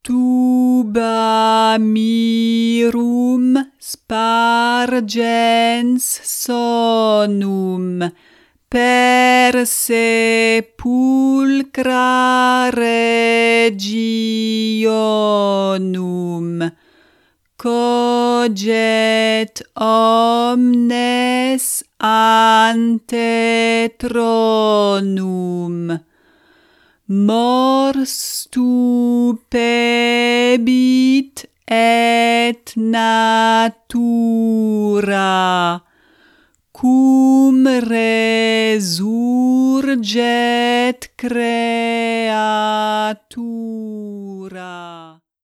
tuba mirum spargens sonum per sepulcra regionum coget omnes ante tronum mors stupebit et natura cum resurget creatura.